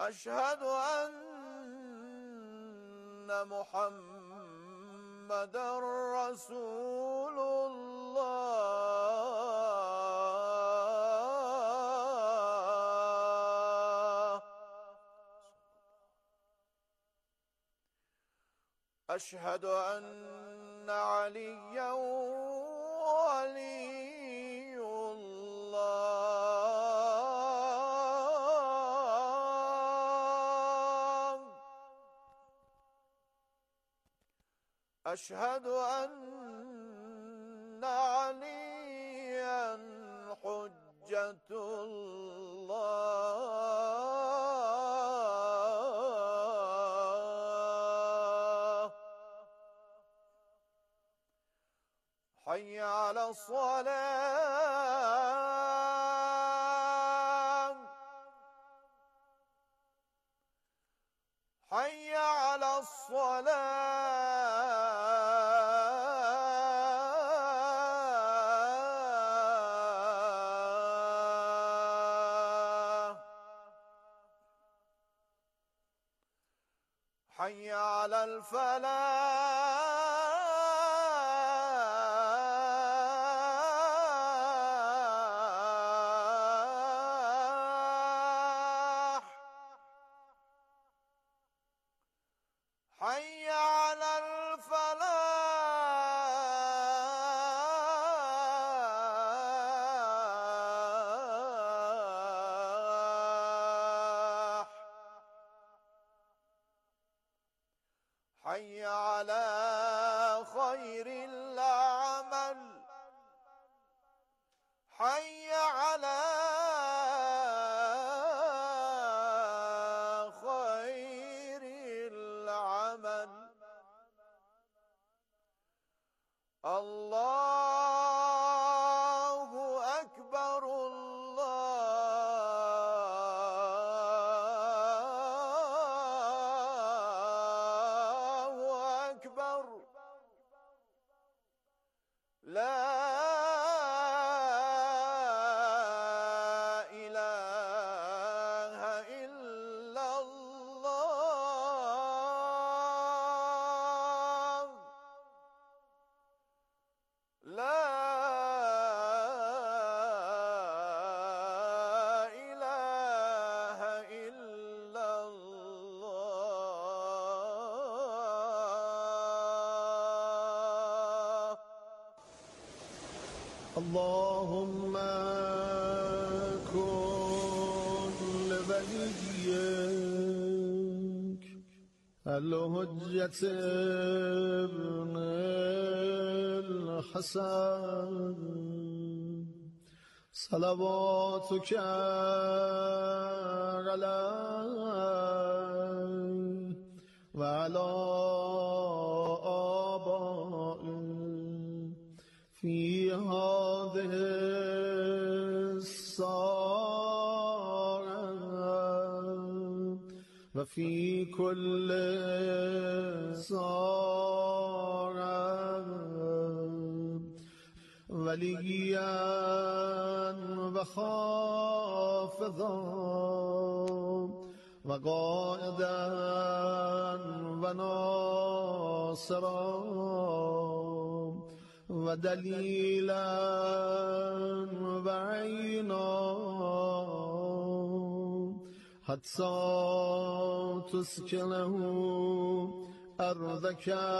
أشهد أن محمد رسول الله. أشهد أن عليا ولي الله. أشهد أن عليا حجة الله. حي على الصلاة. حي على الصلاة. حي على الفلاح. حي على الفلاح. حي على خير العمل. حي على خير العمل. الله أكبر. الله أكبر. لا إله إلا الله. لا إله إلا الله. اللهم كن لوليك الحجة ابن الحسن صلواتك عليه وعلى آبائه في هذه الساعة وفي كل ساعة وليا وخافضا وقائدا وناصرا ودليلا وعينا حتى تسكنه أرضك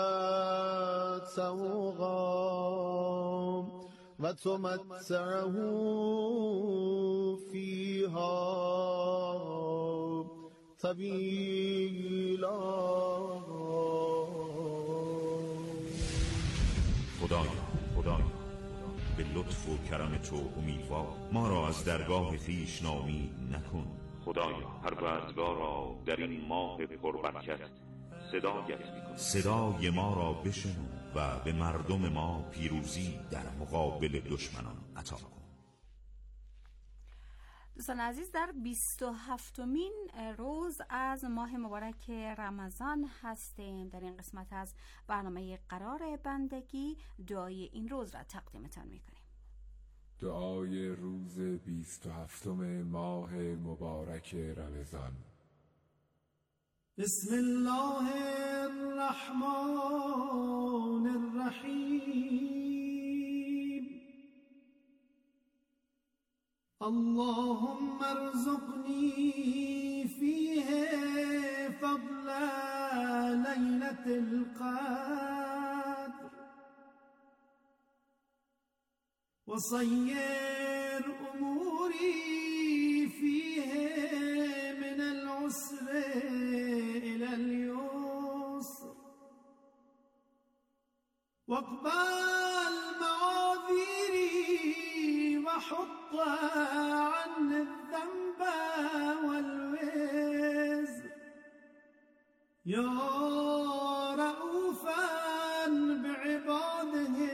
سوغا وتمتعه فيها طويلا. خدایا به لطف و کرم تو امیدوار ما را از درگاه خویش ناامید نکن. خدایا پروردگار را در این ماه پربرکت صدایت می‌کنیم، صدای ما را بشنو و به مردم ما پیروزی در مقابل دشمنان عطا کن. دوستان عزیز، در 27مین روز از ماه مبارک رمضان هستیم. در این قسمت از برنامه قرار بندگی دعای این روز را تقدیمتان میکنیم. دعای روز 27 ماه مبارک رمضان. بسم الله الرحمن الرحیم. اللهم ارزقني فيه فضل ليلة القدر وصير أموري فيه من العسر إلى اليسر واقبل معاذيري وحط عني الذنب والوزر يا رؤوفا بعباده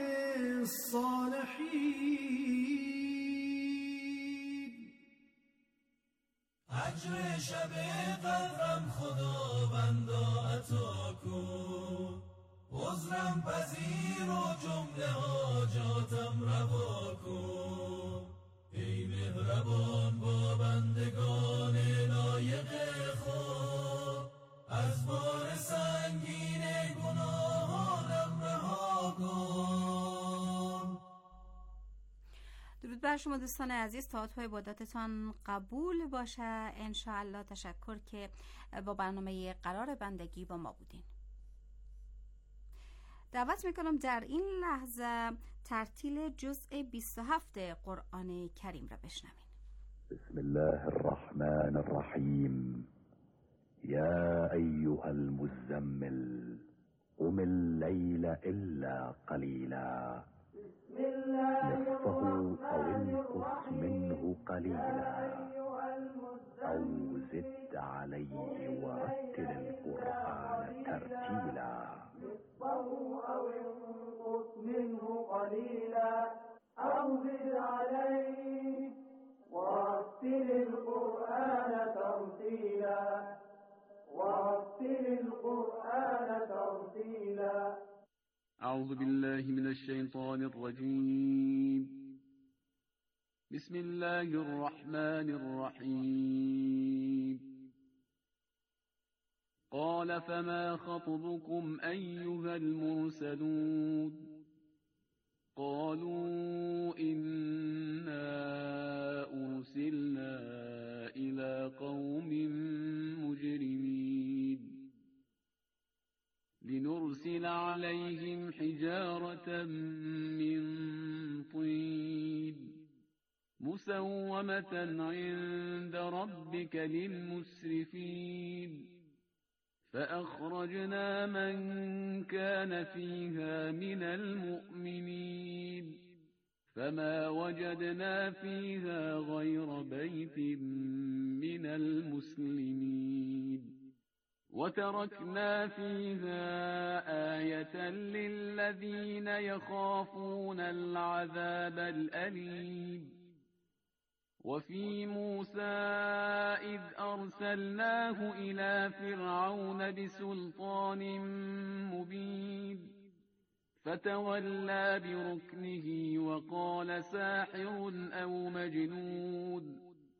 الصالحين. اجر شب قدرم خداوندا عطا کن، عذرم پذیر و جمله حاجاتم روا کن. ای مهربان با بندگان لایق خود، از بار سنگین گناهانم رها کن. درود بر شما دوستان عزیز، طاعت و عبادتتان قبول باشه انشاءالله. تشکر که با برنامه قرار بندگی با ما بودین. دعوت میکنم در این لحظه ترتیل جزء 27 قرآن کریم را بشنویم. بسم الله الرحمن الرحیم. یا ایها المزمل قم الليل الا قلیلا نصفه او انقص منه قلیلا او زد علیه ورتل القرآن ترتیلا. أو انقص منه قليلا أو زد عليه ورتل القرآن ترتيلا ورتل القرآن ترتيلا. أعوذ بالله من الشيطان الرجيم. بسم الله الرحمن الرحيم. قال فما خطبكم أيها المرسلون؟ قالوا إنا أرسلنا إلى قوم مجرمين لنرسل عليهم حجارة من طين مسومة عند ربك للمسرفين. فأخرجنا من كان فيها من المؤمنين فما وجدنا فيها غير بيت من المسلمين وتركنا فيها آية للذين يخافون العذاب الأليم. وفي موسى إذ أرسلناه إلى فرعون بسلطان مبين فتولى بركنه وقال ساحر أو مجنون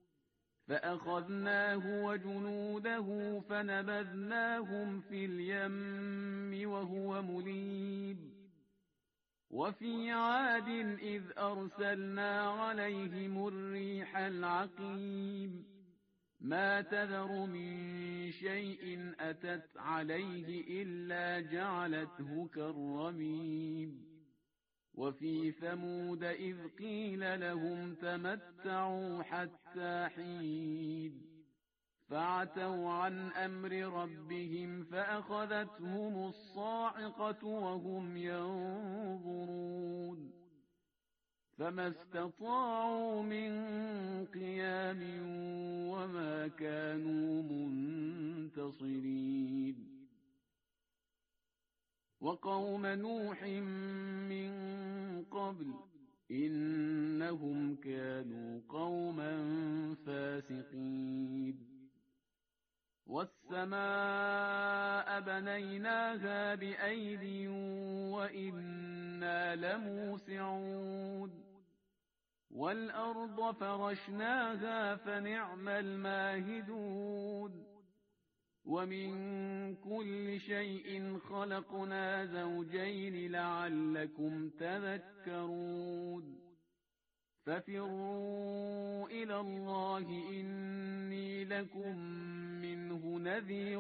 فأخذناه وجنوده فنبذناهم في اليم وهو مليم. وفي عاد إذ أرسلنا عليهم الريح العقيم ما تذر من شيء أتت عليه إلا جعلته كالرميم. وفي ثمود إذ قيل لهم تمتعوا حتى حين فعتوا عن أمر ربهم فأخذتهم الصاعقة وهم ينظرون فما استطاعوا من قيام وما كانوا منتصرين. وقوم نوح من قبل إنهم كانوا قوما فاسقين. والسماء بنيناها بأيد وإنا لموسعون والأرض فرشناها فنعم الماهدون ومن كل شيء خلقنا زوجين لعلكم تذكرون ففروا إلى الله إني لكم منه نذير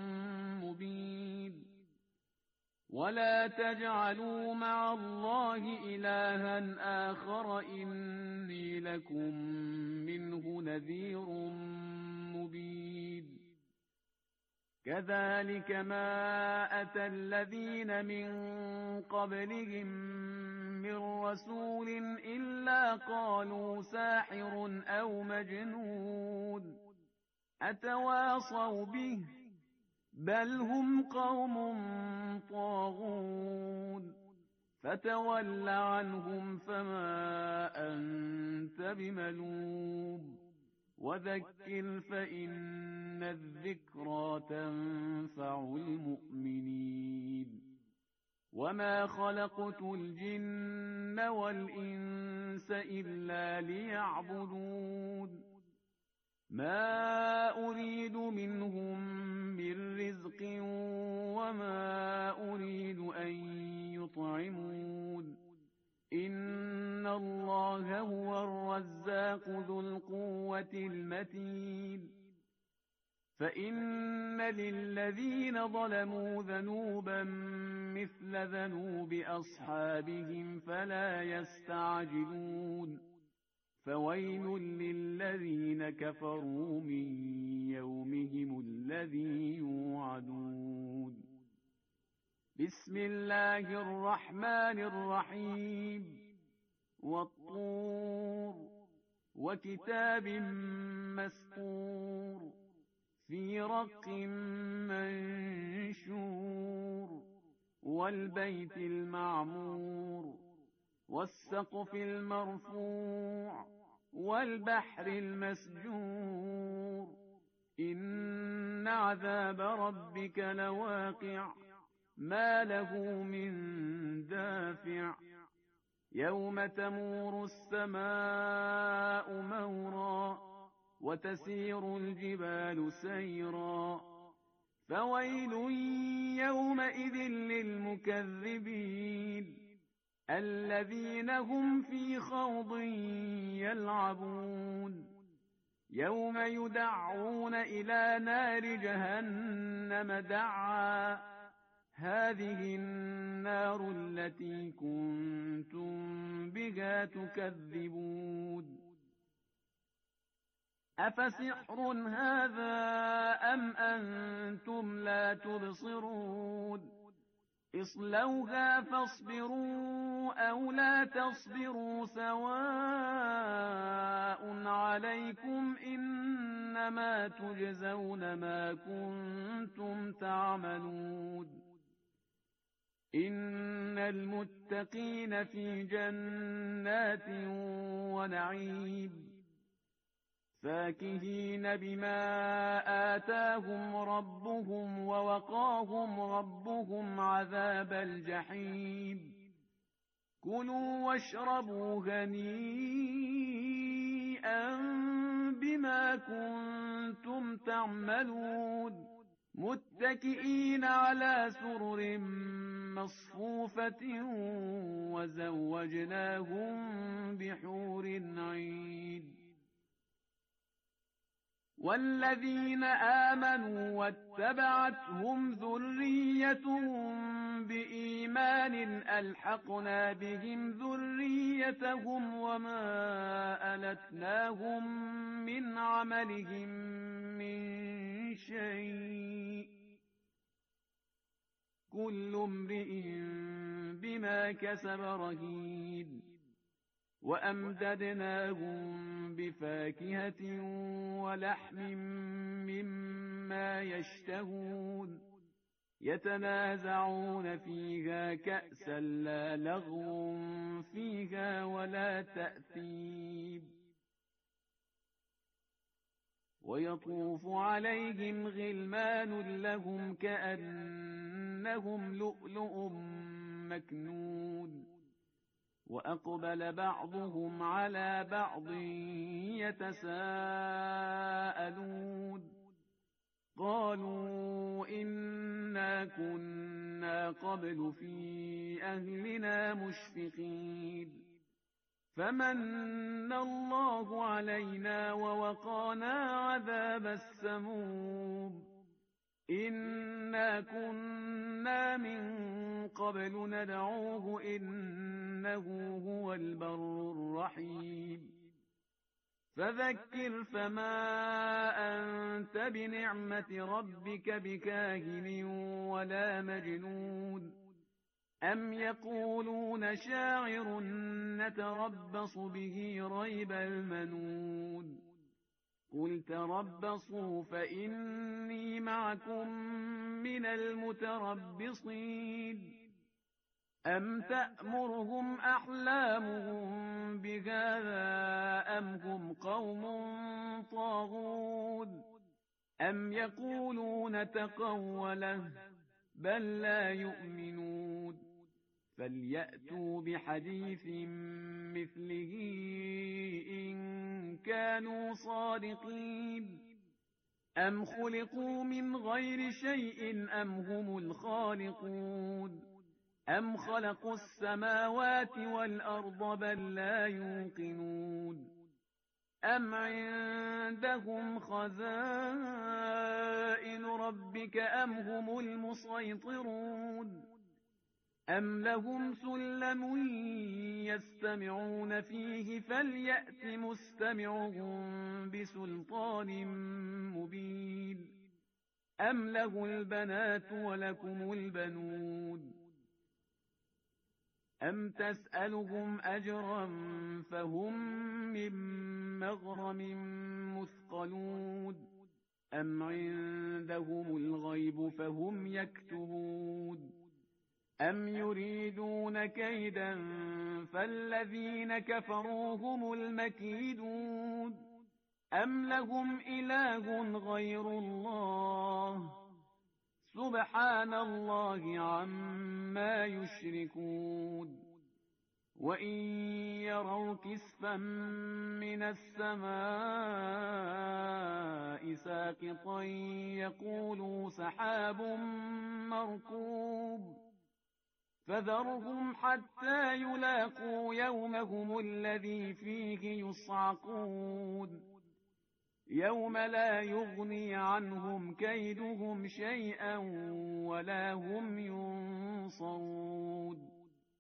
مبين ولا تجعلوا مع الله إلها آخر إني لكم منه نذير مبين كذلك ما أتى الذين من قبلهم من رسول إلا قالوا ساحر أو مجنون أتواصوا به بل هم قوم طاغون فتول عنهم فما أنت بملوم وذكر فإن الذكرى تنفع المؤمنين وما خلقت الجن والإنس إلا ليعبدون ما أريد منهم من رزق وما أريد أن يطعمون إن الله هو الرزاق ذو القوة المتين فإن للذين ظلموا ذنوبا مثل ذنوب أصحابهم فلا يستعجلون فويل للذين كفروا من يومهم الذي يوعدون بسم الله الرحمن الرحيم والطور وكتاب مسطور في رق منشور والبيت المعمور والسقف المرفوع والبحر المسجور إن عذاب ربك لواقع ما له من دافع يوم تمور السماء مورا وتسير الجبال سيرا فويل يومئذ للمكذبين الذين هم في خوض يلعبون يوم يدعون إلى نار جهنم دعا هذه النار التي كنتم بها تكذبون أفسحر هذا أم أنتم لا تبصرون اصلوها فاصبروا أو لا تصبروا سواء عليكم إنما تجزون ما كنتم تعملون إن المتقين في جنات ونعيم فاكهين بما آتاهم ربهم ووقاهم ربهم عذاب الجحيم كلوا واشربوا هنيئا بما كنتم تعملون متكئين على سرر مصفوفة وزوجناهم بحور عين والذين آمنوا واتبعتهم ذريتهم بإيمان ألحقنا بهم ذريتهم وما ألتناهم من عملهم من شيء كل امرئ بما كسب رهين وأمددناهم بفاكهة ولحم مما يشتهون يتنازعون فيها كأسا لا لغو فيها ولا تأثيم ويطوف عليهم غلمان لهم كأنهم لؤلؤ مكنون وأقبل بعضهم على بعض يتساءلون قالوا كنا قبل في أهلنا مشفقين فمن الله علينا ووقانا عذاب السموم إنا كنا من قبل ندعوه إنه هو البر الرحيم فذكر فما أنت بنعمة ربك بكاهن ولا مجنون أم يقولون شاعر نتربص به ريب المنون قل تربصوا فإني معكم من المتربصين أم تأمرهم أحلامهم بهذا أم هم قوم طاغون أم يقولون تقوله بل لا يؤمنون فليأتوا بحديث مثله إن كانوا صادقين أم خلقوا من غير شيء أم هم الخالقون أم خلقوا السماوات والأرض بل لا يوقنون أم عندهم خزائن ربك أم هم المسيطرون أم لهم سلم يستمعون فيه فليأت مستمعهم بسلطان مبين أم له البنات ولكم البنون أم تسألهم أجرا فهم من مغرم مثقلون أم عندهم الغيب فهم يكتبون أم يريدون كيدا فالذين كفروا هم المكيدون أم لهم إله غير الله سبحان الله عما يشركون وإن يروا كسفا من السماء ساقطا يقولوا سحاب مركوب فذرهم حتى يلاقوا يومهم الذي فيه يصعقون يوم لا يغني عنهم كيدهم شيئا ولا هم ينصرون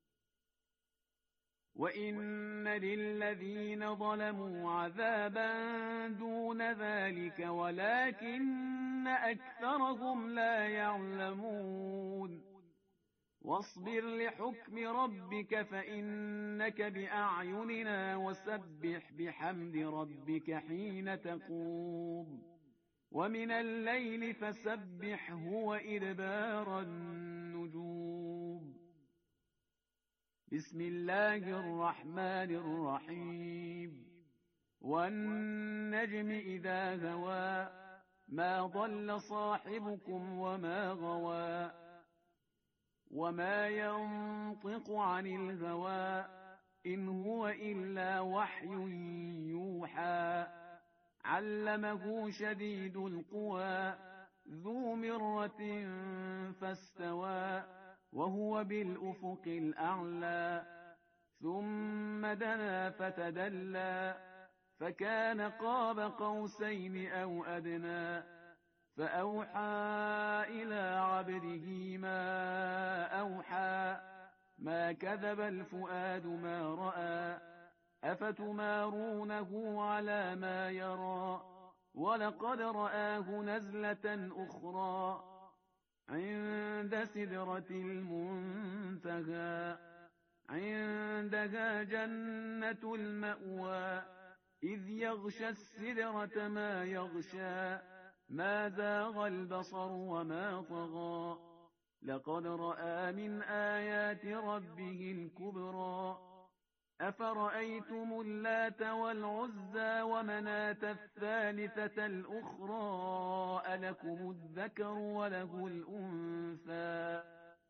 وإن للذين ظلموا عذابا دون ذلك ولكن أكثرهم لا يعلمون واصبر لحكم ربك فإنك بأعيننا وسبح بحمد ربك حين تقوم ومن الليل فسبحه وإدبار النجوم بسم الله الرحمن الرحيم والنجم إذا هوى ما ضل صاحبكم وما غوى وما ينطق عن الهوى إن هو إلا وحي يوحى علمه شديد القوى ذو مرة فاستوى وهو بالأفق الأعلى ثم دنا فتدلى فكان قاب قوسين أو أدنى فأوحى إلى عبده ما أوحى ما كذب الفؤاد ما رأى أفتمارونه على ما يرى ولقد رآه نزلة أخرى عند سدرة المنتهى عندها جنة المأوى إذ يغشى السدرة ما يغشى ما زاغ البصر وما طغى لقد رأى من آيات ربه الكبرى أفرأيتم اللات والعزى ومناة الثالثة الأخرى ألكم الذكر وله الأنثى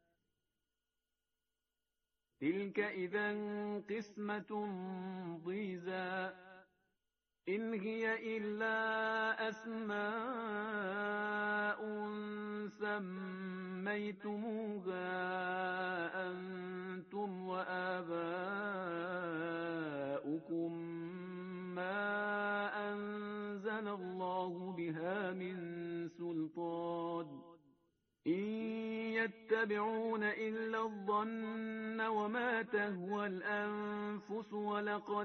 تلك إذا قسمة ضيزى إن هي إلا أسماء سميتموها سميتموها أنتم وآباؤكم ما أنزل الله بها من سلطان إن يتبعون إلا الظن وما تهوى الأنفس ولقد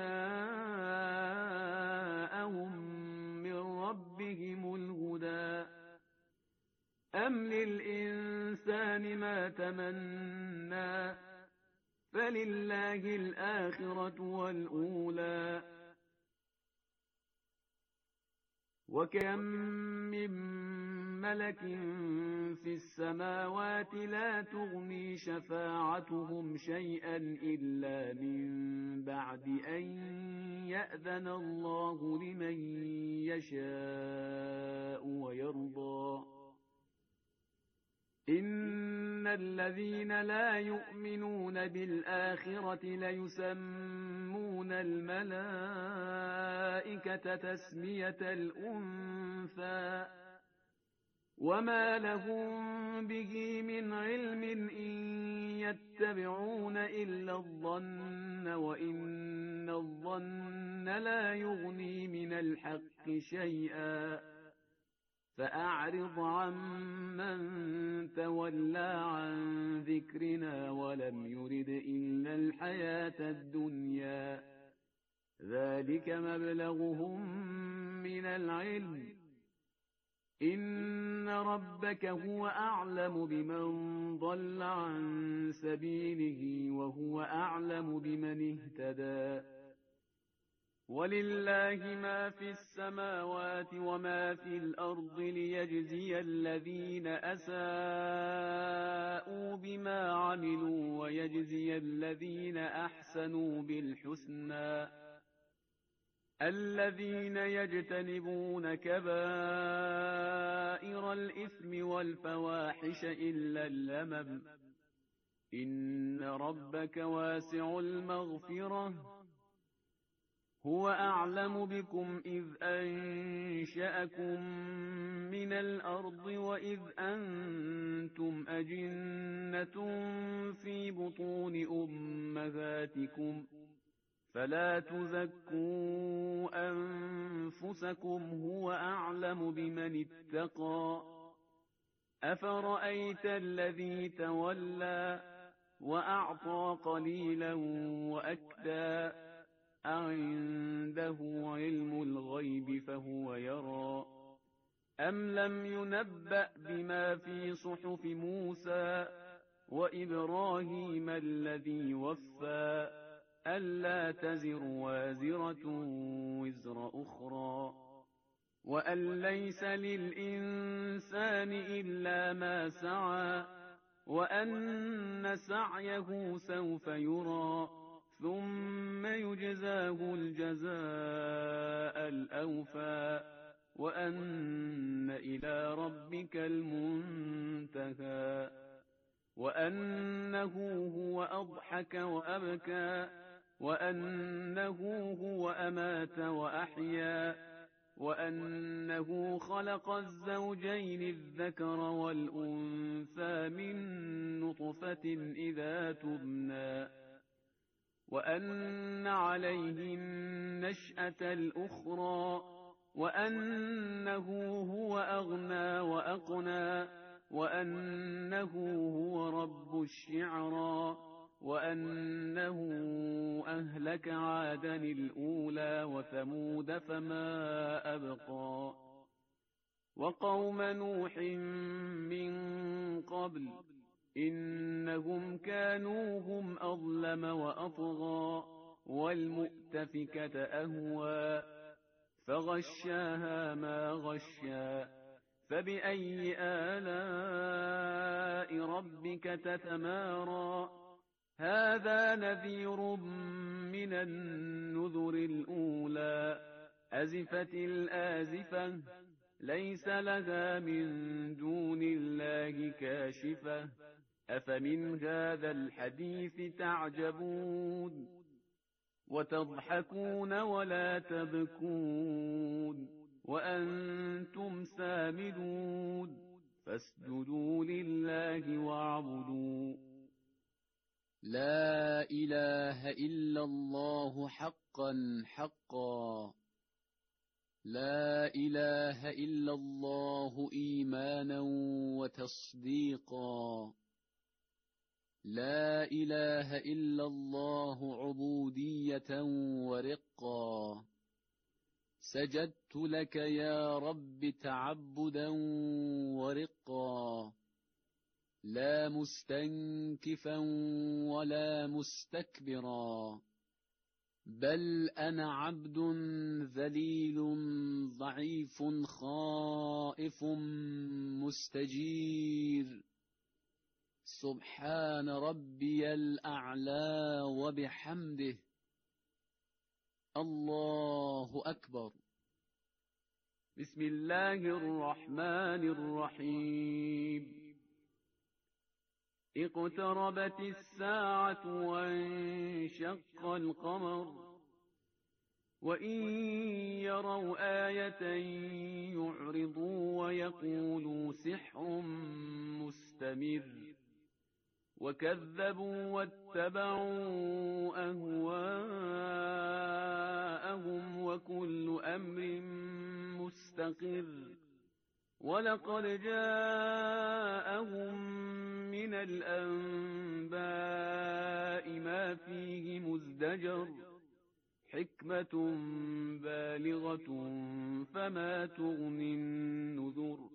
جاءهم من ربهم الهدى أم للإنسان ما تمنى فلله الآخرة والأولى وكم من ملك في السماوات لا تغني شفاعتهم شيئا إلا من بعد أن يأذن الله لمن يشاء ويرضى إن الذين لا يؤمنون بالآخرة ليسمون الملائكة تسمية الأنثى وما لهم به من علم إن يتبعون إلا الظن وإن الظن لا يغني من الحق شيئا فأعرض عمن تولى عن ذكرنا ولم يرد إلا الحياة الدنيا ذلك مبلغهم من العلم إن ربك هو أعلم بمن ضل عن سبيله وهو أعلم بمن اهتدى ولله ما في السماوات وما في الأرض ليجزي الذين أساءوا بما عملوا ويجزي الذين أحسنوا بالحسنى الذين يجتنبون كبائر الإثم والفواحش إلا اللمم إن ربك واسع المغفرة هو أعلم بكم إذ أنشأكم من الأرض وإذ أنتم أجنة في بطون أمهاتكم فلا تزكوا أنفسكم هو أعلم بمن اتقى أفرأيت الذي تولى وأعطى قليلا وأكدى أعنده علم الغيب فهو يرى أم لم ينبأ بما في صحف موسى وإبراهيم الذي وفى ألا تزر وازرة وزر أخرى وأن ليس للإنسان إلا ما سعى وأن سعيه سوف يرى ثم يجزاه الجزاء الأوفى وأن إلى ربك المنتهى وأنه هو أضحك وأبكى وأنه هو أمات وأحيا وأنه خلق الزوجين الذكر والأنثى من نطفة إذا تبنى وأن عليه النشأة الأخرى وأنه هو أغنى وأقنى وأنه هو رب الشعرى وأنه أهلك عادا الأولى وثمود فما أبقى وقوم نوح من قبل إنهم كانوا هم أظلم وأطغى والمؤتفكة أهوى فغشاها ما غشا فبأي آلاء ربك تتمارى هذا نذير من النذر الأولى أزفت الآزفة ليس لها من دون الله كاشفة أفمن هذا الحديث تعجبون وتضحكون ولا تبكون وأنتم سامدون فاسجدوا لله الله واعبدوا. لا إله إلا الله حقا حقا. لا إله إلا الله إيمانا وتصديقا. لا إله إلا الله عبودية ورقا. سجدت لك يا رب تعبدا ورقا. لا مستنكفا ولا مستكبرا، بل أنا عبد ذليل ضعيف خائف مستجير. سبحان ربي الأعلى وبحمده. الله أكبر. بسم الله الرحمن الرحيم. اقتربت الساعة وانشق القمر. وإن يروا آية يعرضوا ويقولوا سحر مستمر. وكذبوا واتبعوا أهواءهم وكل أمر مستقر. ولقد جاءهم من الأنباء ما فيه مزدجر. حكمة بالغة فما تغني النذر.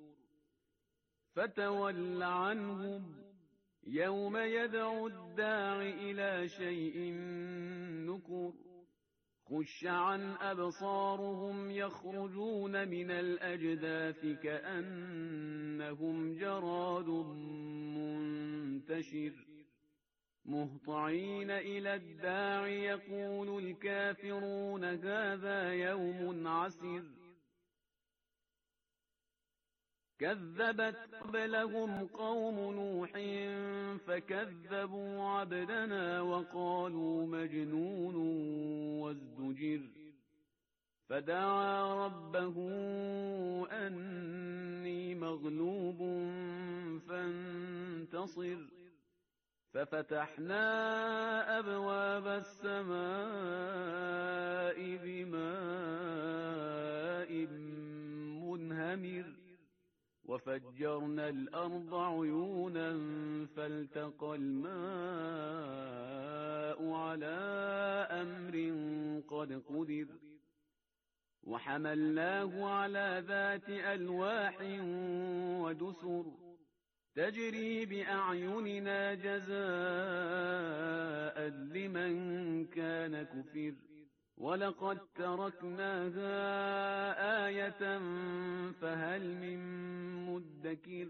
فتول عنهم يوم يدعو الداع إلى شيء نكر. خش عن أبصارهم يخرجون من الأجداث كأنهم جراد منتشر. مهطعين إلى الداع يقول الكافرون هذا يوم عسر. كذبت قبلهم قوم نوح فكذبوا عبدنا وقالوا مجنون وازدجر. فدعا ربه أني مغلوب فانتصر. ففتحنا أبواب السماء بماء منهمر. وفجرنا الأرض عيونا فالتقى الماء على أمر قد قدر. وحملناه على ذات ألواح ودسر تجري بأعيننا جزاء لمن كان كفر. ولقد تركناها آية فهل من مدكر.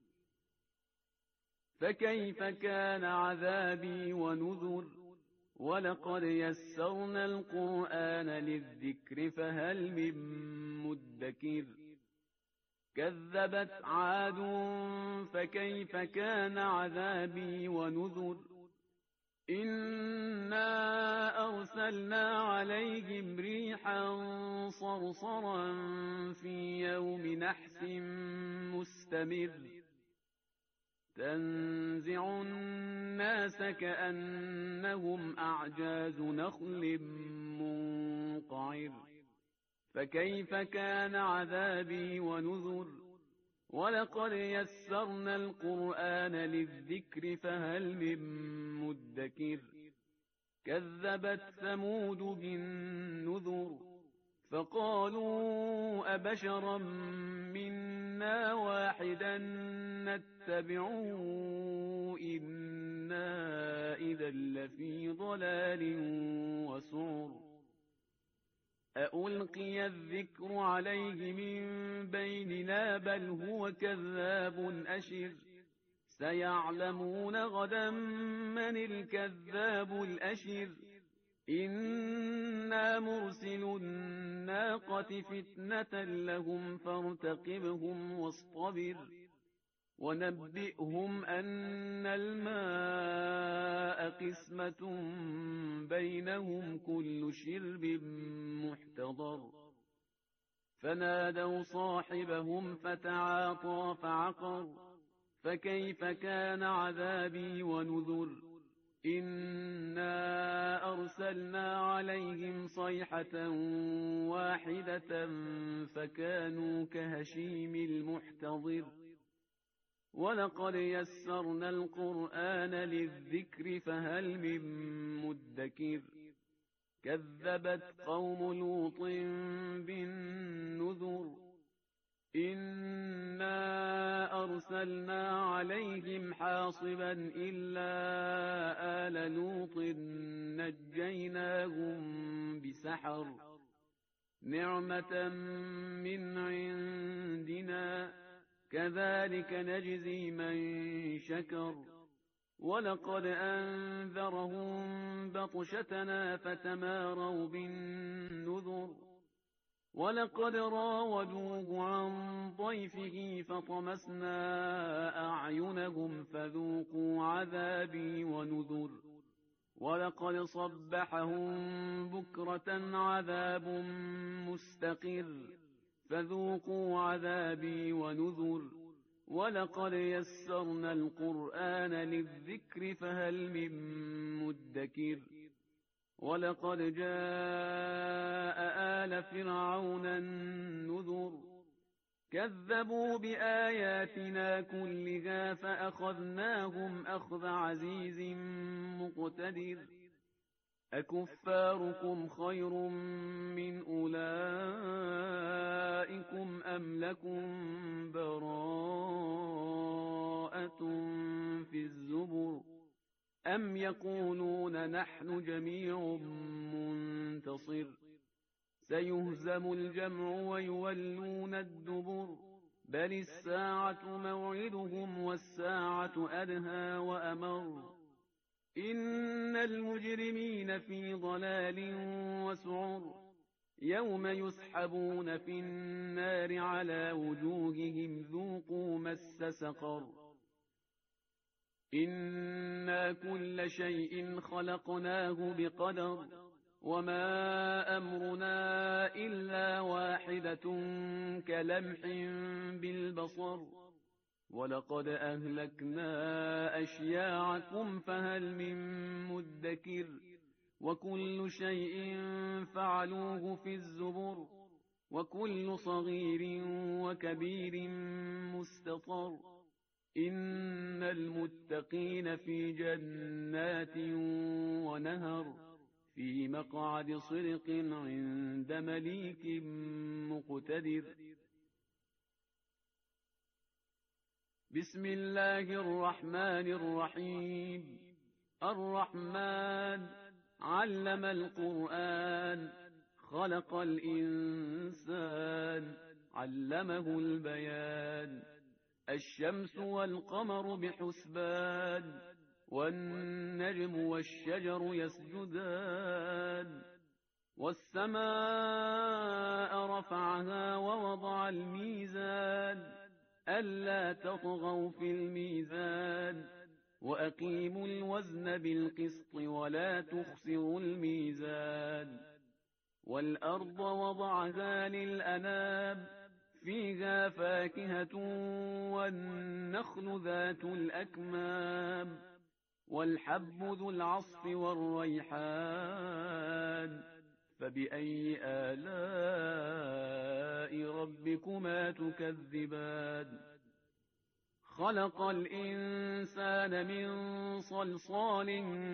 فكيف كان عذابي ونذر. ولقد يسرنا القرآن للذكر فهل من مدكر. كذبت عاد فكيف كان عذابي ونذر. إنا أرسلنا عليهم ريحا صرصرا في يوم نحس مستمر. تنزع الناس كأنهم أعجاز نخل منقعر. فكيف كان عذابي ونذر. ولقد يسرنا القرآن للذكر فهل من مدكر. كذبت ثمود بالنذر فقالوا أبشرا منا واحدا نتبعه إنا إذا لفي ضلال وسعر. أألقي الذكر عليه من بيننا بل هو كذاب أشر. سيعلمون غدا من الكذاب الأشر. إنا مرسل الناقة فتنة لهم فارتقبهم واصطبر. ونبئهم أن الماء قسمة بينهم كل شرب محتضر. فنادوا صاحبهم فتعاطى فعقر فكيف كان عذابي ونذر إنا أرسلنا عليهم صيحة واحدة فكانوا كهشيم المحتضر ولقد يسرنا القرآن للذكر فهل من مدكر كذبت قوم لوط بالنذر إنا أرسلنا عليهم حاصبا إلا آل لوط نجيناهم بسحر نعمة من عندنا كذلك نجزي من شكر ولقد أنذرهم بطشتنا فتماروا بالنذر ولقد راودوه عن ضيفه فطمسنا أعينهم فذوقوا عذابي ونذر ولقد صبحهم بكرة عذاب مستقر فذوقوا عذابي ونذر ولقد يسرنا القرآن للذكر فهل من مدكر ولقد جاء آل فرعون النذر كذبوا بآياتنا كلها فأخذناهم أخذ عزيز مقتدر أكفاركم خير من أولئكم أم لكم براءة في الزبر أم يقولون نحن جميع منتصر سيهزم الجمع ويولون الدبر بل الساعة موعدهم والساعة أدهى وأمر إن المجرمين في ضلال وسعر يوم يسحبون في النار على وجوههم ذوقوا مس سقر إنا كل شيء خلقناه بقدر وما أمرنا إلا واحدة كلمح بالبصر ولقد أهلكنا أشياعكم فهل من مدكر وكل شيء فعلوه في الزبر وكل صغير وكبير مستطر إن المتقين في جنات ونهر في مقعد صدق عند مليك مقتدر بسم الله الرحمن الرحيم الرحمن علم القرآن خلق الإنسان علمه البيان الشمس والقمر بحسبان والنجم والشجر يسجدان والسماء رفعها ووضع الميزان ألا تطغوا في الميزان وأقيموا الوزن بالقسط ولا تخسروا الميزان والأرض وضعها للأنام فيها فاكهة والنخل ذات الأكمام والحب ذو العصف والريحان فبأي آلاء ربكما تكذبان خلق الإنسان من صلصال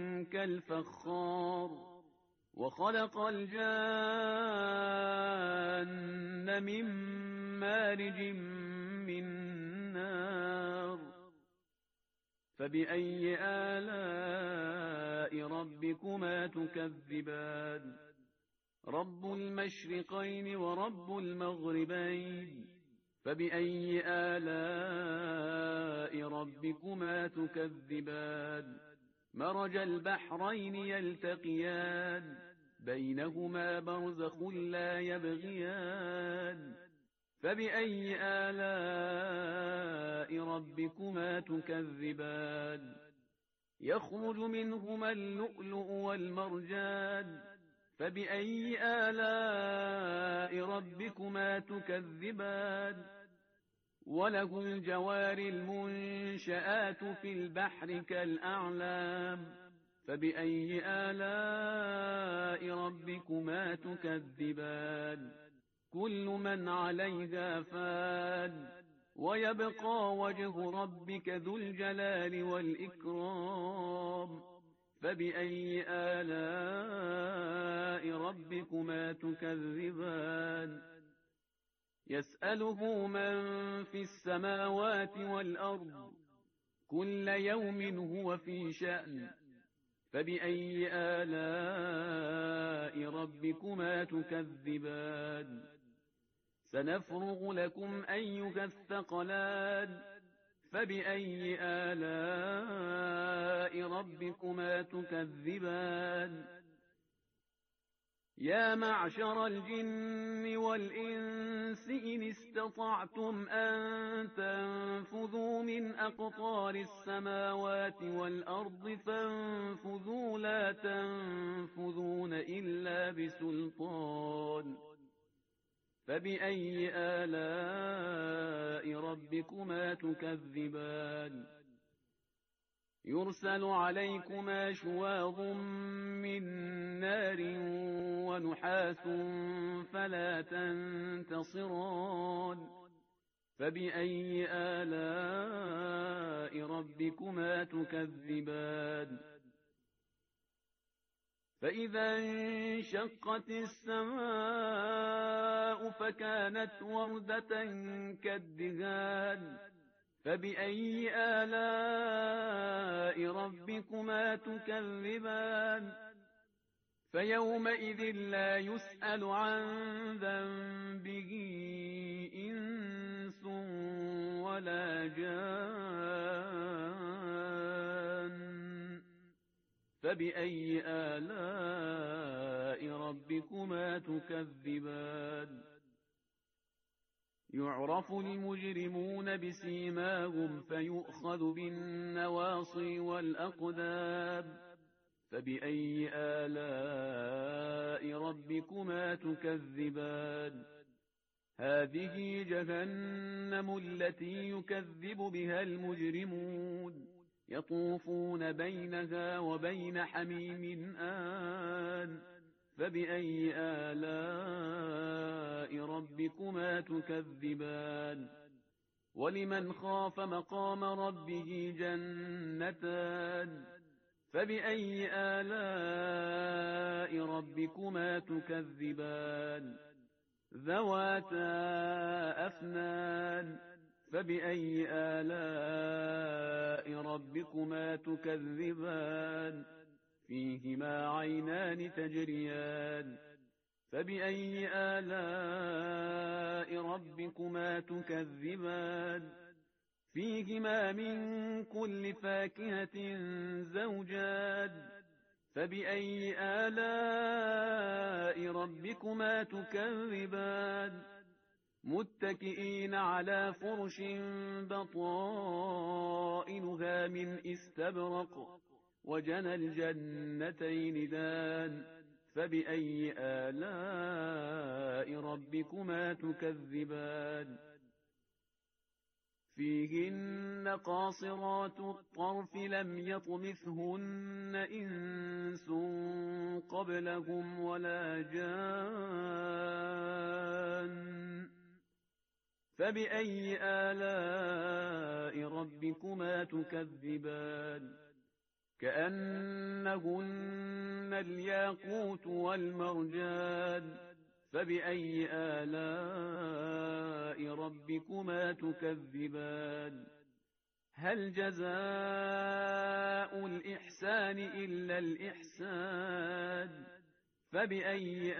كالفخار وخلق الجان من مارج من نار فبأي آلاء ربكما تكذبان رب المشرقين ورب المغربين فبأي آلاء ربكما تكذبان مرج البحرين يلتقيان بينهما برزخ لا يبغيان فبأي آلاء ربكما تكذبان يخرج منهما اللؤلؤ والمرجان فبأي آلاء ربكما تكذبان وله الجوار المنشآت في البحر كالأعلام فبأي آلاء ربكما تكذبان كل من عليها فان ويبقى وجه ربك ذو الجلال والإكرام فبأي آلاء ربكما تكذبان يسأله من في السماوات والأرض كل يوم هو في شأن فبأي آلاء ربكما تكذبان سنفرغ لكم أيها الثقلان فبأي آلاء ربكما تكذبان يا معشر الجن والإنس إن استطعتم أن تنفذوا من أقطار السماوات والأرض فانفذوا لا تنفذون إلا بسلطان فبأي آلاء ربكما تكذبان يرسل عليكما شواظ من نار ونحاس فلا تنتصران فبأي آلاء ربكما تكذبان فإذا انشقت السماء فكانت وردة كالدهان فبأي آلاء ربكما تكذبان فيومئذ لا يسأل عن ذنبه إنس ولا جان فبأي آلاء ربكما تكذبان يعرف المجرمون بسيماهم فيؤخذ بالنواصي والأقدام فبأي آلاء ربكما تكذبان هذه جهنم التي يكذب بها المجرمون يطوفون بينها وبين حميم آن فبأي آلاء ربكما تكذبان ولمن خاف مقام ربه جنتان فبأي آلاء ربكما تكذبان ذواتا أفنان فبأي آلاء ربكما تكذبان فيهما عينان تجريان فبأي آلاء ربكما تكذبان فيهما من كل فاكهة زوجان فبأي آلاء ربكما تكذبان متكئين على فرش بطائنها من استبرق وجنى الجنتين دان فبأي آلاء ربكما تكذبان فيهن قاصرات الطرف لم يطمثهن إنس قبلهم ولا جان فبأي آلاء ربكما تكذبان كأنهن الياقوت والمرجان فبأي آلاء ربكما تكذبان هل جزاء الإحسان إلا الإحسان فبأي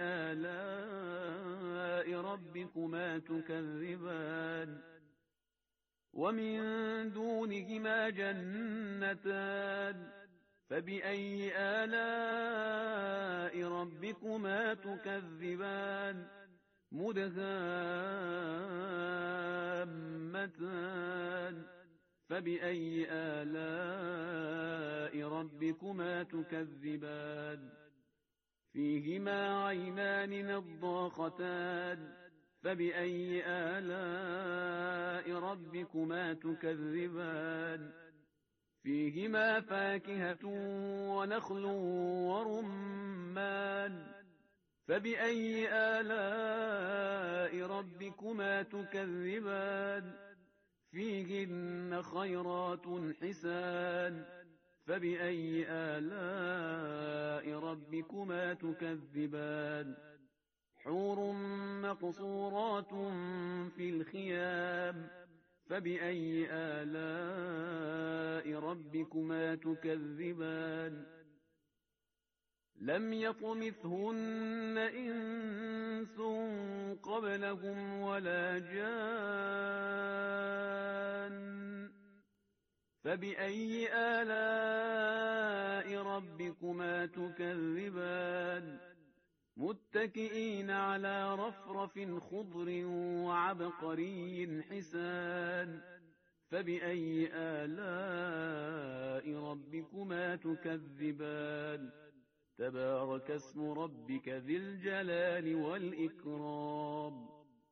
آلاء ربكما تكذبان ومن دونهما جنتان فبأي آلاء ربكما تكذبان مدهامتان فبأي آلاء ربكما تكذبان فيهما عينان نضاختان فبأي آلاء ربكما تكذبان فيهما فاكهة ونخل ورمان فبأي آلاء ربكما تكذبان فيهن خيرات حسان فبأي آلاء ربكما تكذبان حور مقصورات في الخيام فبأي آلاء ربكما تكذبان لم يطمثهن إنس قبلهم ولا جان فبأي آلاء ربكما تكذبان متكئين على رفرف خضر وعبقري حسان فبأي آلاء ربكما تكذبان تبارك اسم ربك ذي الجلال والإكرام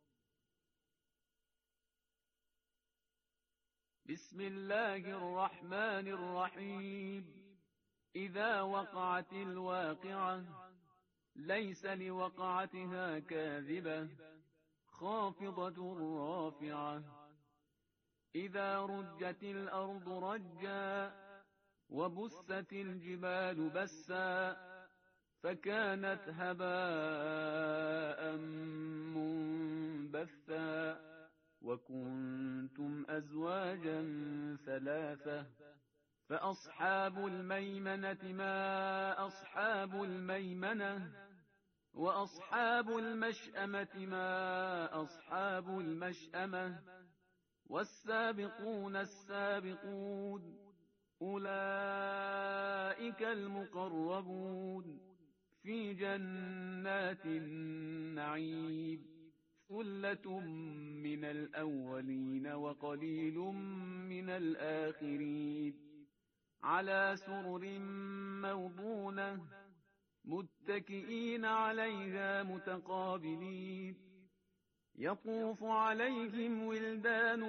بسم الله الرحمن الرحيم إذا وقعت الواقعة ليس لوقعتها كاذبة خافضة رافعة إذا رجت الأرض رجا وبست الجبال بسا فكانت هباء منبثا وكنتم أزواجا ثلاثة فأصحاب الميمنة ما أصحاب الميمنة وأصحاب المشأمة ما أصحاب المشأمة والسابقون السابقون أولئك المقربون في جنات النعيم ثلة من الأولين وقليل من الآخرين على سرر موضونة متكئين عليها متقابلين يطوف عليهم ولدان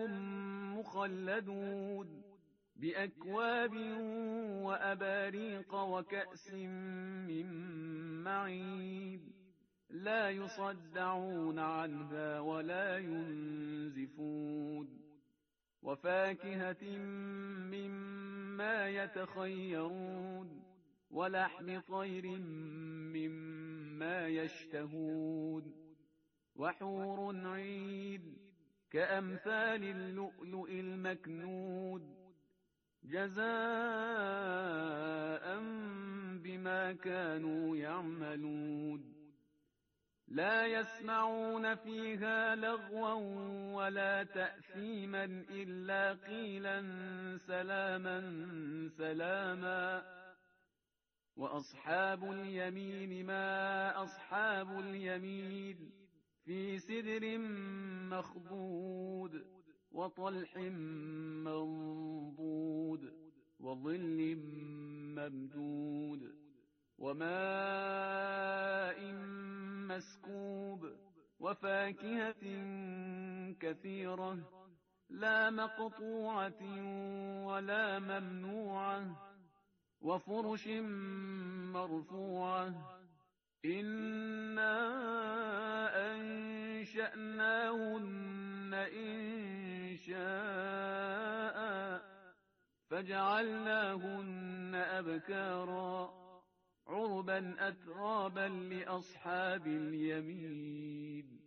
مخلدون بأكواب وأباريق وكأس من معين لا يصدعون عنها ولا ينزفون وفاكهة مما يتخيرون ولحم طير مما يشتهون وحور عين كأمثال اللؤلؤ المكنود جزاء بما كانوا يعملون لا يسمعون فيها لغوا ولا تأثيما إلا قيلا سلاما سلاما وأصحاب اليمين ما أصحاب اليمين في سدر مخضود وطلح منضود وظل ممدود وماء مسكوب وفاكهة كثيرة لا مقطوعة ولا ممنوعة وفرش مرفوعة إنا أنشأناهن إنشاء فجعلناهن أبكارا عربا أترابا لأصحاب اليمين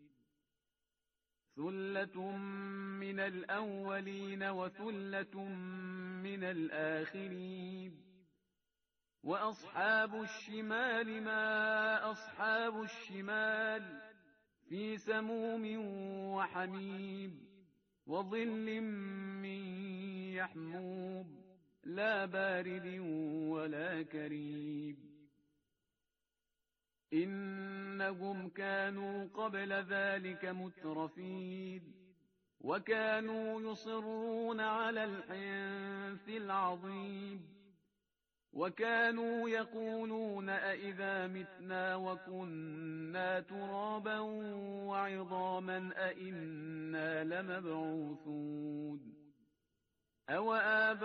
ثلة من الأولين وثلة من الآخرين وأصحاب الشمال ما أصحاب الشمال في سموم وحميم وظل من يحموم لا بارد ولا كريم إنهم كانوا قبل ذلك مترفين وكانوا يصرون على الحنث العظيم وكانوا يقولون أئذا متنا وكنا ترابا وعظاما أئنا لمبعوثون أو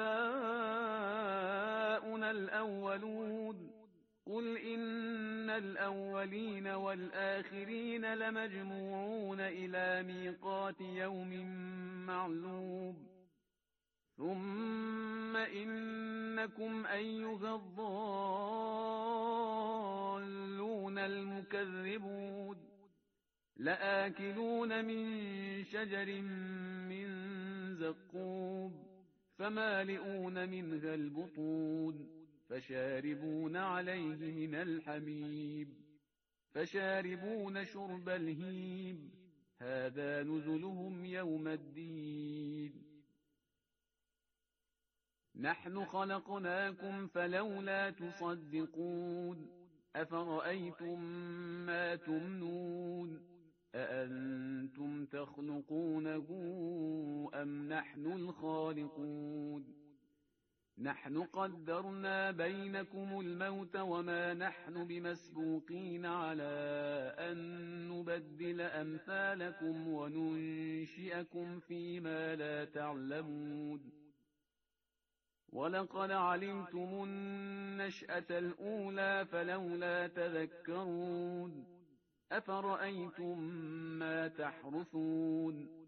آباؤنا الأولون قل إن الأولين والآخرين لمجموعون إلى ميقات يوم معلوم ثم إنكم أيها الضالون المكذبون لآكلون من شجر من زقوم فمالئون منها البطون فشاربون عليه من الحميم فشاربون شرب الهيم هذا نزلهم يوم الدين نحن خلقناكم فلولا تصدقون أفرأيتم ما تمنون أأنتم تخلقونه أم نحن الخالقون نحن قدرنا بينكم الموت وما نحن بمسبوقين على أن نبدل أمثالكم وننشئكم فيما لا تعلمون ولقد علمتم النشأة الأولى فلولا تذكرون أفرأيتم ما تحرثون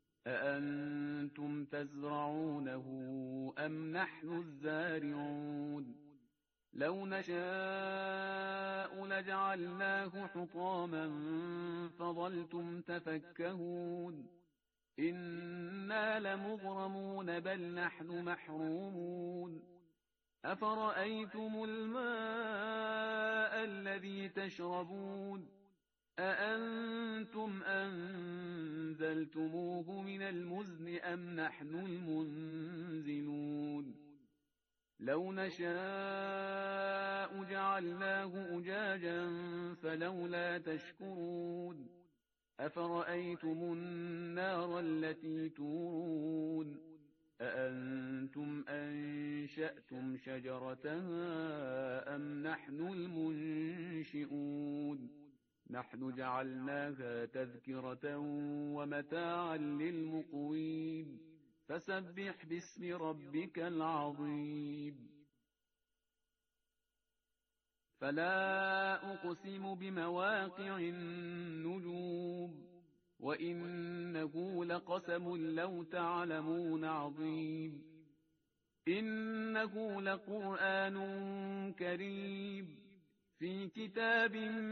أأنتم تزرعونه أم نحن الزارعون لو نشاء لجعلناه حطاما فظلتم تفكهون إنا لمغرمون بل نحن محرومون أفرأيتم الماء الذي تشربون أأنتم أنزلتموه من المزن أم نحن المنزلون لو نشاء جعلناه أجاجا فلولا تشكرون أفرأيتم النار التي تورون أأنتم أنشأتم شجرتها أم نحن المنشئون نحن جعلناها تذكرة ومتاعا للمقوين فسبح باسم ربك العظيم فلا أقسم بمواقع النجوم وإنه لقسم لو تعلمون عظيم إنه لقرآن كريم في كتاب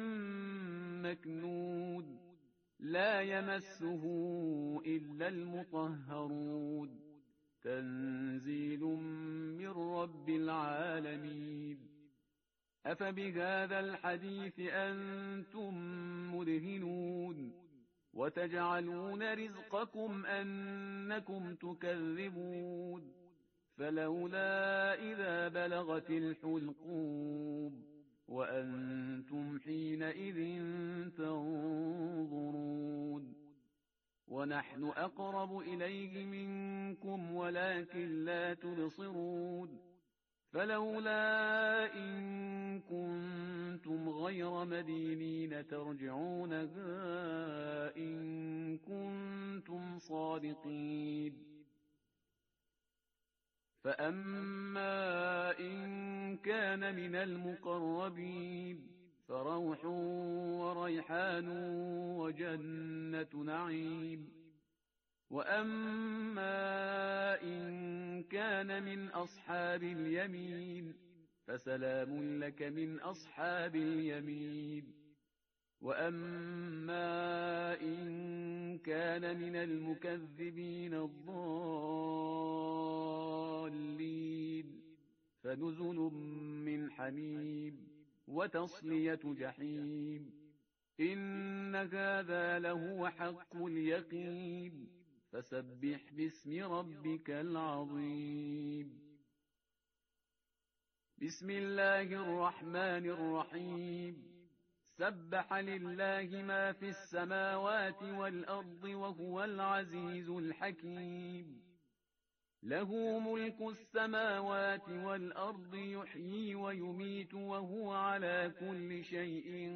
مكنون لا يمسه إلا المطهرون تنزيل من رب العالمين أفبهذا الحديث أنتم مدهنون وتجعلون رزقكم أنكم تكذبون فلولا إذا بلغت الحلقوم وأنتم حينئذ تنظرون ونحن أقرب إليه منكم ولكن لا تبصرون فلولا إن كنتم غير مدينين ترجعونها إن كنتم صادقين فأما إن كان من المقربين فروح وريحان وجنة نعيم وأما إن كان من أصحاب اليمين فسلام لك من أصحاب اليمين وأما إن كان من المكذبين الضالين فنزل من حميم وتصلية جحيم إن هذا لهو حق اليقين فسبح باسم ربك العظيم بسم الله الرحمن الرحيم سبح لله ما في السماوات والأرض وهو العزيز الحكيم له ملك السماوات والأرض يحيي ويميت وهو على كل شيء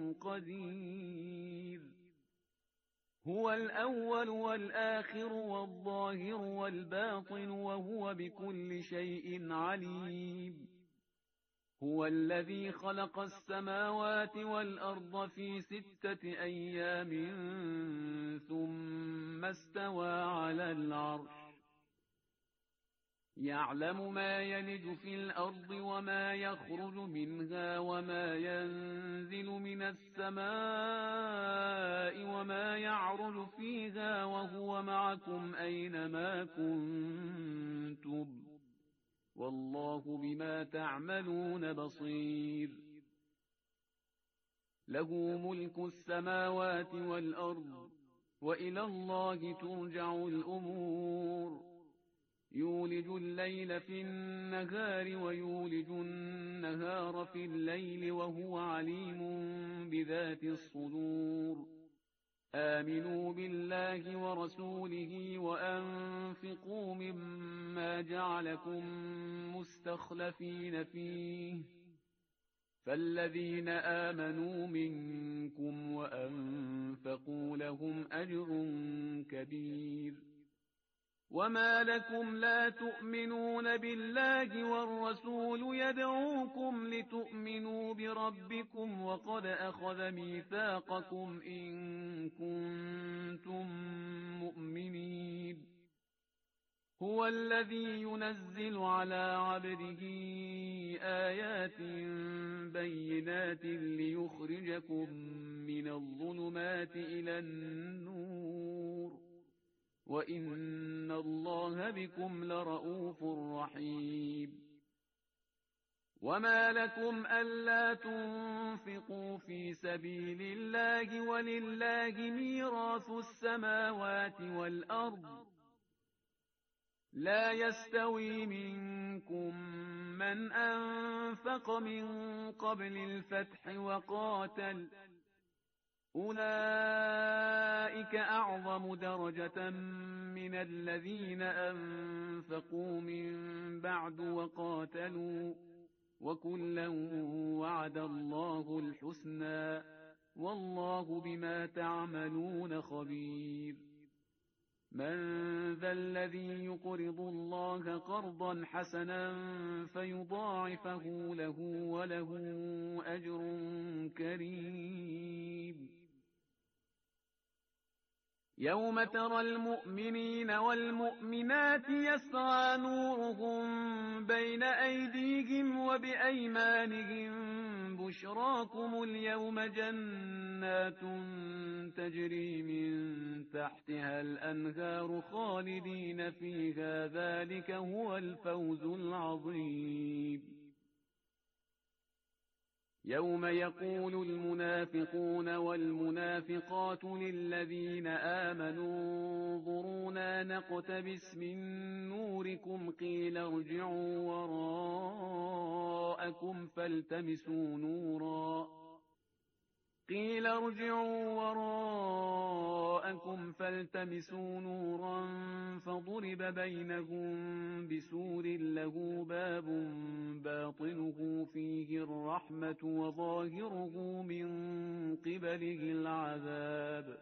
قدير. هو الأول والآخر والظاهر والباطن وهو بكل شيء عليم. هو الذي خلق السماوات والأرض في 6 أيام ثم استوى على العرش يعلم ما يلج في الأرض وما يخرج منها وما ينزل من السماء وما يعرج فيها وهو معكم أينما كنتم والله بما تعملون بصير. له ملك السماوات والأرض وإلى الله ترجع الأمور. يولج الليل في النهار ويولج النهار في الليل وهو عليم بذات الصدور. آمنوا بالله ورسوله وأنفقوا مما جعلكم مستخلفين فيه فالذين آمنوا منكم وأنفقوا لهم أجر كبير. وما لكم لا تؤمنون بالله والرسول يدعوكم لتؤمنوا بربكم وقد أخذ ميثاقكم إن كنتم مؤمنين. هو الذي ينزل على عبده آيات بينات ليخرجكم من الظلمات إلى النور وإن الله بكم لرءوف رحيم. وما لكم ألا تنفقوا في سبيل الله ولله ميراث السماوات والأرض لا يستوي منكم من أنفق من قبل الفتح وقاتل أولئك أعظم درجة من الذين أنفقوا من بعد وقاتلوا وكلا وعد الله الحسنى والله بما تعملون خبير. من ذا الذي يقرض الله قرضا حسنا فيضاعفه له وله أجر كريم. يوم ترى المؤمنين والمؤمنات يسعى نورهم بين أيديهم وبأيمانهم بشراكم اليوم جنات تجري من تحتها الأنهار خالدين فيها ذلك هو الفوز العظيم. يوم يقول المنافقون والمنافقات للذين آمنوا انظرونا نقتبس من نوركم قيل ارجعوا وراءكم فالتمسوا نورا فضرب بينهم بسور له باب باطنه فيه الرحمة وظاهره من قبله العذاب.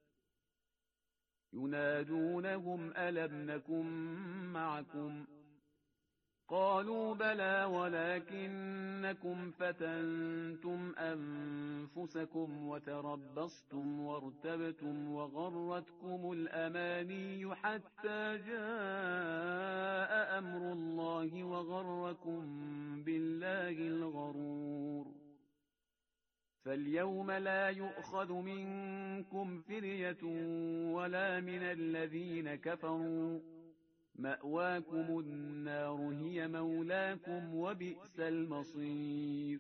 ينادونهم ألم نكن معكم قالوا بلى ولكنكم فتنتم أنفسكم وتربصتم وارتبتم وغرتكم الأماني حتى جاء أمر الله وغركم بالله الغرور. فاليوم لا يؤخذ منكم فدية ولا من الذين كفروا مأواكم النار هي مولاكم وبئس المصير.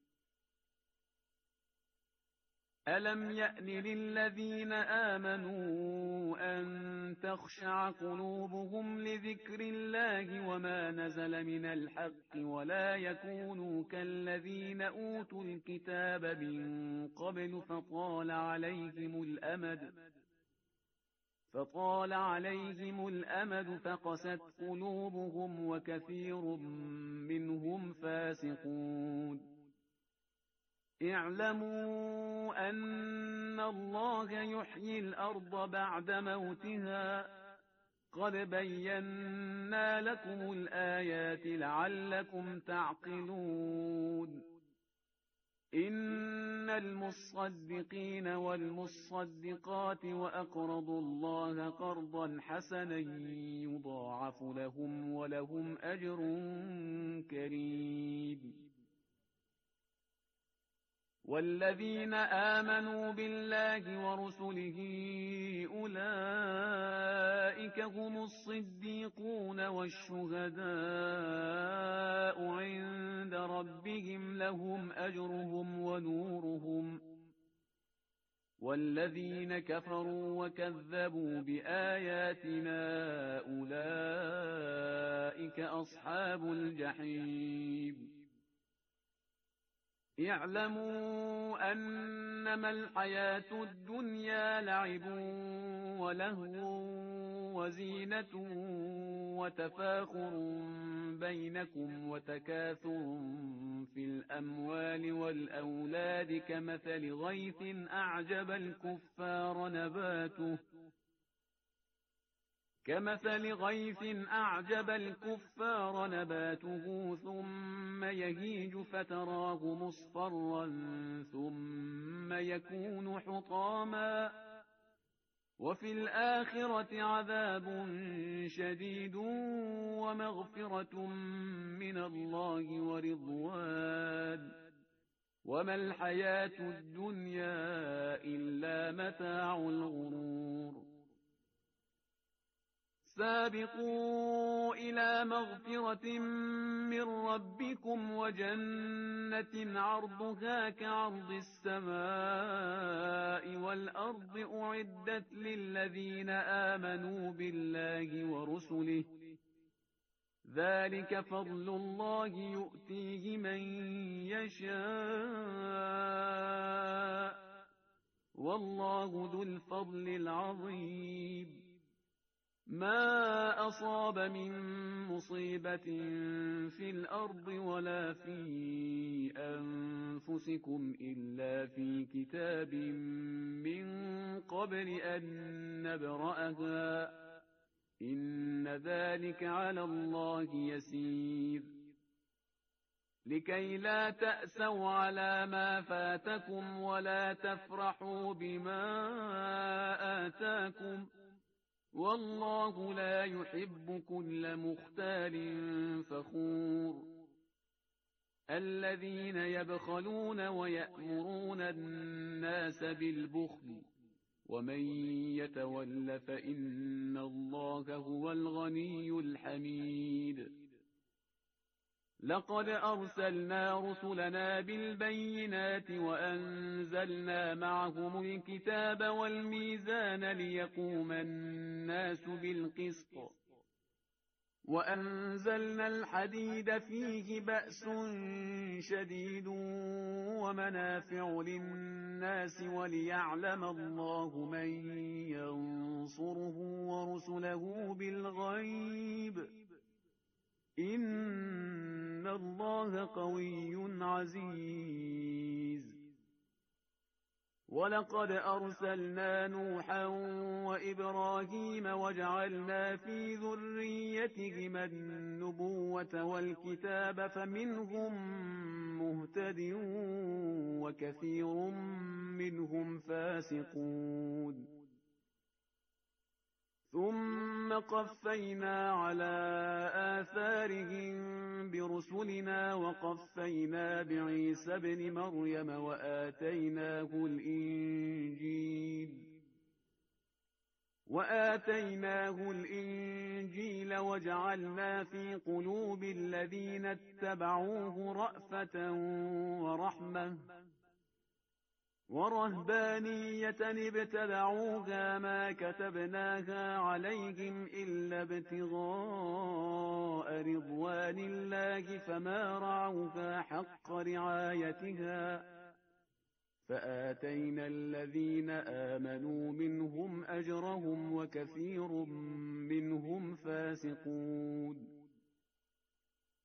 ألم يأن للذين آمنوا أن تخشع قلوبهم لذكر الله وما نزل من الحق ولا يكونوا كالذين أوتوا الكتاب من قبل فطال عليهم الأمد فقست قلوبهم وكثير منهم فاسقون. اعلموا أن الله يحيي الأرض بعد موتها قد بينا لكم الآيات لعلكم تعقلون. إن المصدقين والمصدقات وأقرضوا الله قرضا حسنا يضاعف لهم ولهم أجر كريم. والذين آمنوا بالله ورسله أولئك هم الصديقون والشهداء عند ربهم لهم أجرهم ونورهم. والذين كفروا وكذبوا بآياتنا أولئك أصحاب الجحيم. اعلموا أنما الحياة الدنيا لعب ولهو وزينة وتفاخر بينكم وتكاثر في الأموال والأولاد كمثل غيث أعجب الكفار نباته ثم يهيج فتراه مصفرا ثم يكون حطاما وفي الآخرة عذاب شديد ومغفرة من الله ورضوان وما الحياة الدنيا إلا متاع الغرور. سابقوا إلى مغفرة من ربكم وجنة عرضها كعرض السماء والأرض أعدت للذين آمنوا بالله ورسله ذلك فضل الله يؤتيه من يشاء والله ذو الفضل العظيم. ما أصاب من مصيبة في الأرض ولا في أنفسكم إلا في كتاب من قبل أن نبرأها إن ذلك على الله يسير. لكي لا تأسوا على ما فاتكم ولا تفرحوا بما آتاكم والله لا يحب كل مختال فخور. الذين يبخلون ويأمرون الناس بالبخل ومن يتول فإن الله هو الغني الحميد. لقد أرسلنا رسلنا بالبينات وأنزلنا معهم الكتاب والميزان ليقوم الناس بالقسط وأنزلنا الحديد فيه بأس شديد ومنافع للناس وليعلم الله من ينصره ورسله بالغيب إن الله قوي عزيز. ولقد أرسلنا نوحا وإبراهيم وجعلنا في ذريتهما النبوة والكتاب فمنهم مهتد وكثير منهم فاسقون. ثم قفينا على آثارهم برسلنا وقفينا بعيسى ابن مريم وآتيناه الإنجيل وجعلنا في قلوب الذين اتبعوه رأفة ورحمة ورهبانية ابتدعوها ما كتبناها عليهم إلا ابتغاء رضوان الله فما رعوها حق رعايتها فآتينا الذين آمنوا منهم أجرهم وكثير منهم فاسقون